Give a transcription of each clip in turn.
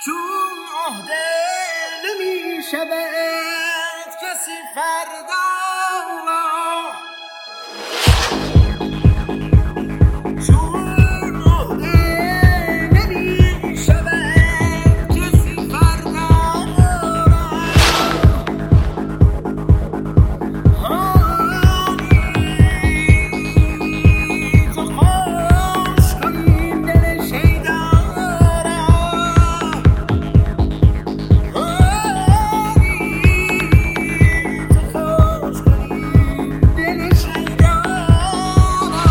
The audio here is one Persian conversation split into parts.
چون عهده نمی شود کسی فردا را، چون عهده نمی شود کسی فردا را. تو خوش کنیم دل شیدا را، تو خوش کنیم دل شیدا را.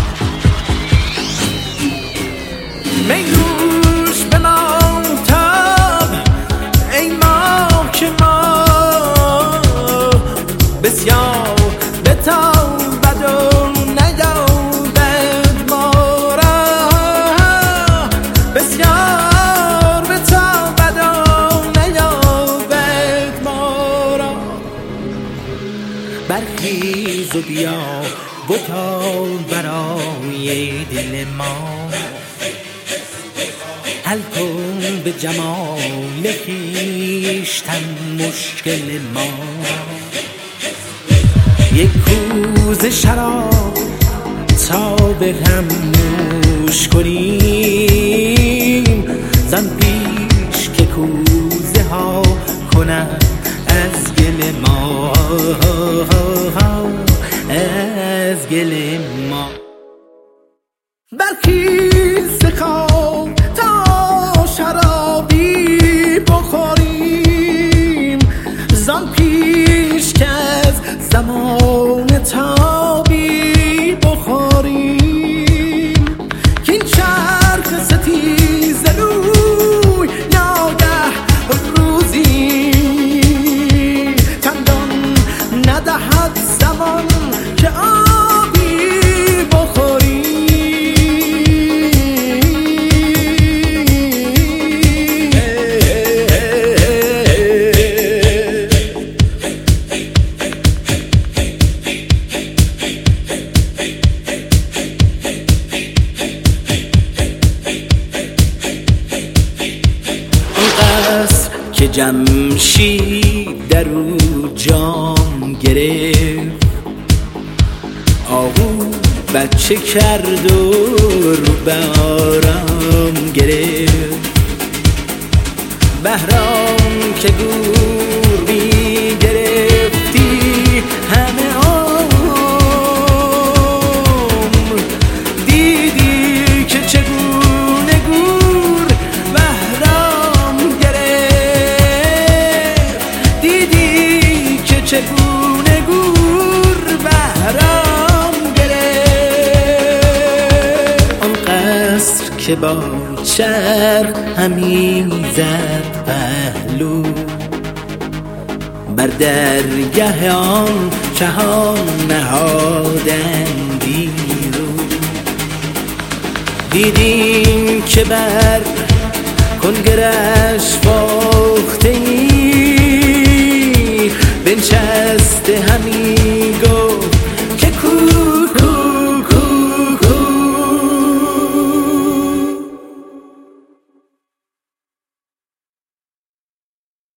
میگوش به ماهتاب ای ماه که ما بسیار بتابد و نیابد ما را، بسیار بتابد و نیابد ما را. برخیز و بیا بتاب برای دل ما، حل کن به جمال خویشتن مشکل ما. یک کوزه شراب تا به هم نوش کنیم، زان پیش که کوزه ها کنند از گل ما، از گل ما. برخیز خواب تا شرابی بخوریم، زان پیش که از زمان تابی بخوریم. کین چرخ ستیز روی ناگه روزی چندان ندهد زمان که آبی بخوریم. که جمشید در او جام گرفت، آهو بچه کرد و رو به آرام گرفت. بهرام که گور بی گرفتی همه عمر، دیدی که چگونه گور بهرام گرفت، دیدی که چگونه گور بهرام گرفت. آن قصر که با چرخ همی زد پهلو، بر درگه آن شهان نهادندی رو. دیدیم که بر کنگرش فاخته ای، بنشسته همی